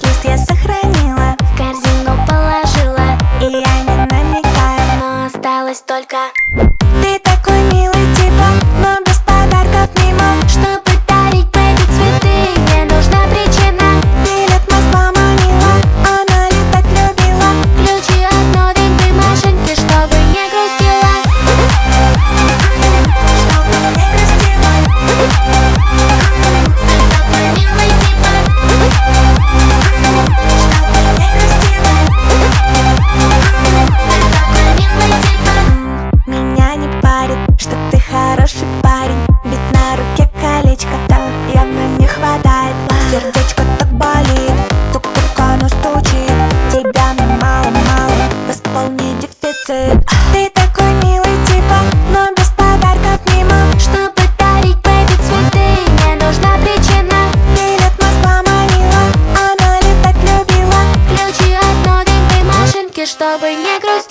лист я сохранила, в корзину положила, и я не намекаю, но осталось только. ты такой милый типа, но без подарков мимо. Чтобы дарить бэби цветы, мне нужна причина. Билет Москва манила, она летать любила. Ключи от новенькой машинки, чтобы не грустила. Чтобы не грустила. Такой милый типа, Чтобы не грустила. такой милый типа. Меня не парит, что ты хороший парень, ведь на руке колечко так явно не хватает. Сердечко так болит, тук-тук оно стучит. Тебя мне мало-мало, восполни дефицит. Ты такой милый типа, но без подарков мимо. Чтобы дарить бэби цветы, мне нужна причина. Билет Москва манила, она летать любила. Ключи от новенькой машинки, чтобы не грустила.